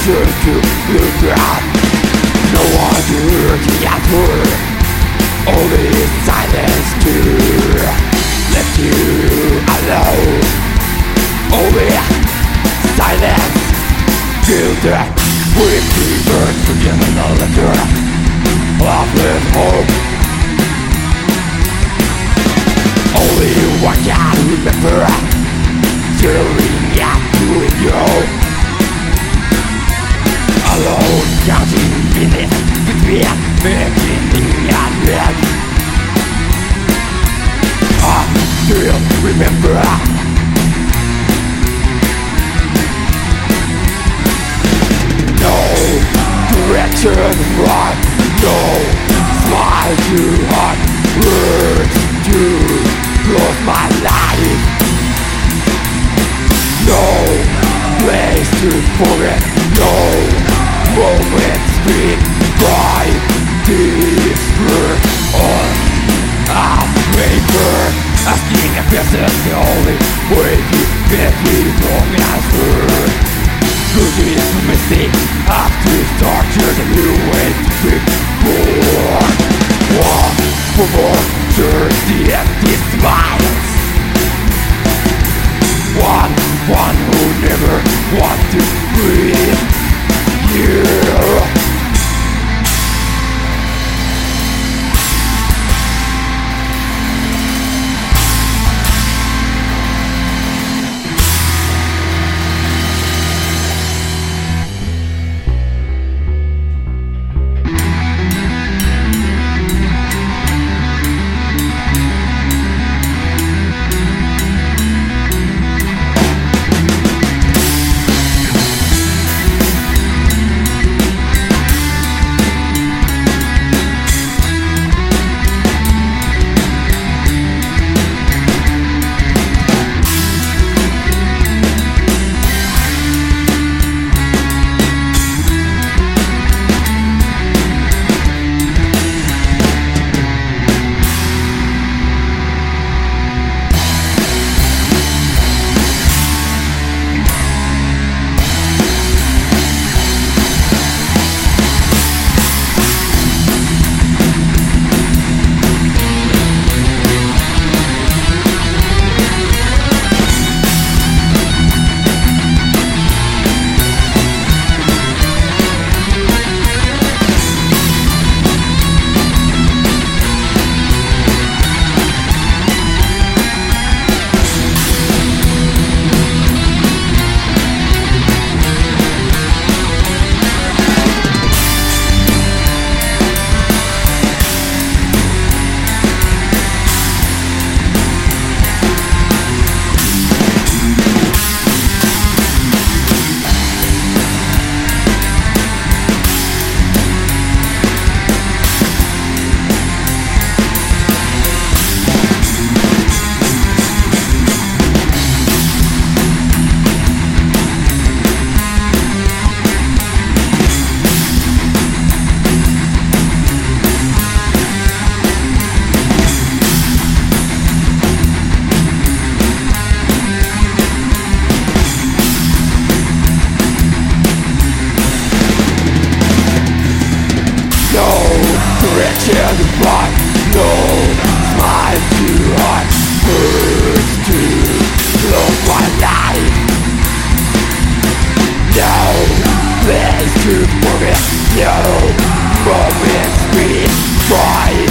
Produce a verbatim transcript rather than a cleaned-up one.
direction to look at. No one to hurt the other, only silence to left you alone. Only silence till death. With three birds forgetting a letter of with hope. Only one can remember, staring at you in your alone, counting minutes between beginning and end. I still remember. No direction right, no smile too hard, words to close my life. No place to forget, no moment split by despair on a paper. Asking a question is the only way to get me from answer. Good is a mistake, have to start just a new way to be born. One for more, turns the empty smiles. One, one who never wants to breathe. Yeah. Direction right, no smile too hard, words to close my life. No place to forget, no moments we try.